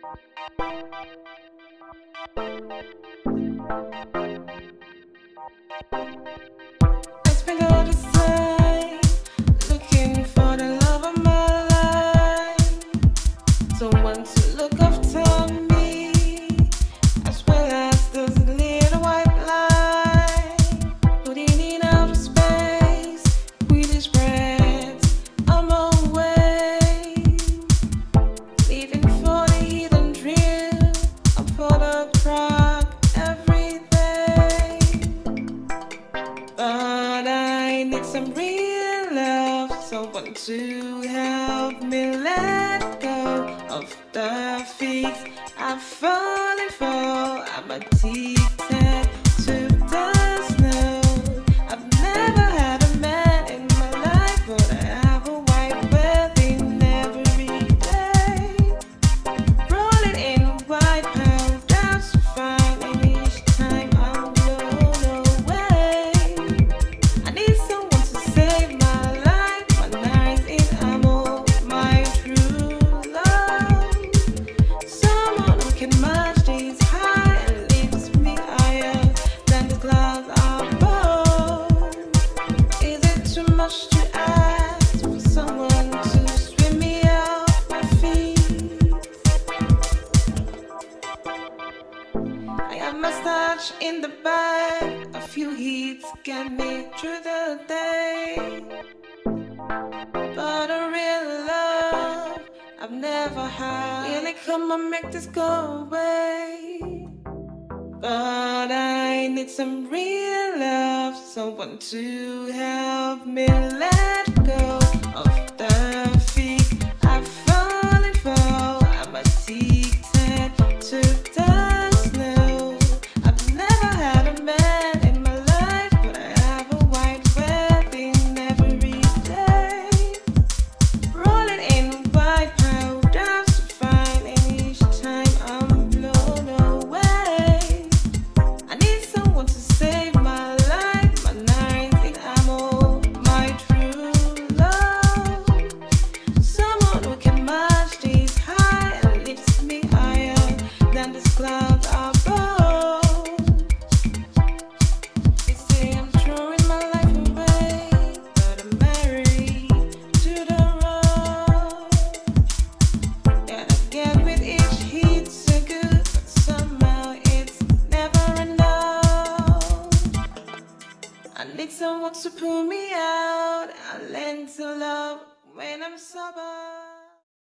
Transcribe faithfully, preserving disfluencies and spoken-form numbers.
I spend all this time looking for the love of my life, someone to look after me, as well as those little white light, putting in outer space with his breath. I'm away, leaving for the hidden drill. I'm for the crack every day. But I need some real love, someone to help me let go of the feet I've fallen for. I'm addicted to the snow. I've never had a man in my life, but I have a white wedding every day. Rolling in white powder so fine, and each time I'm blown away. I need someone to save my life, my nights in ammo, my true love. Someone who can match these high and lifts me higher than the clouds above. Is it too much to ask for someone to swim me off my feet? I have my stash in the bag, a few hits get me through the day. But a real love I've never had. Really come and make this go away. But I need some real love, someone to help me let go of the feet I've fallen for. I'm addicted to the snow. I've never had a man in my life, but I have a white wedding every day. Rolling in white powder so fine, and each time I'm blown away. I need someone to save my life, my nights in ammo, my true love. Someone who can match these high and lifts me higher than this cloud above. They say I'm throwing my life away, but I'm married to the road. That I get with each hit so good, but somehow it's never enough. I need someone to pull me out. I learn to love when I'm sober.